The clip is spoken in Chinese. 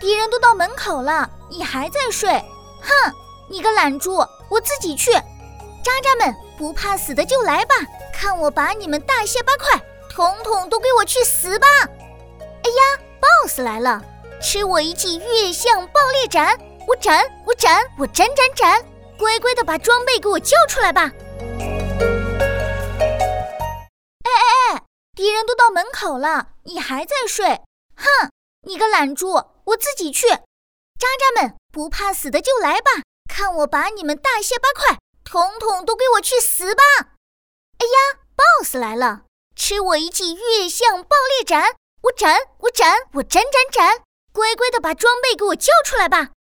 敌人都到门口了，你还在睡？哼，你个懒猪，我自己去。渣渣们，不怕死的就来吧，看我把你们大卸八块，统统都给我去死吧！哎呀 ，BOSS 来了，吃我一记月相爆裂斩！我斩，我斩，乖乖的把装备给我交出来吧！哎，敌人都到门口了，你还在睡？哼，你个懒猪，我自己去。渣渣们，不怕死的就来吧，看我把你们大卸八块，统统都给我去死吧！哎呀 ，BOSS 来了，吃我一记月相爆裂斩！我斩，我斩，乖乖的把装备给我交出来吧！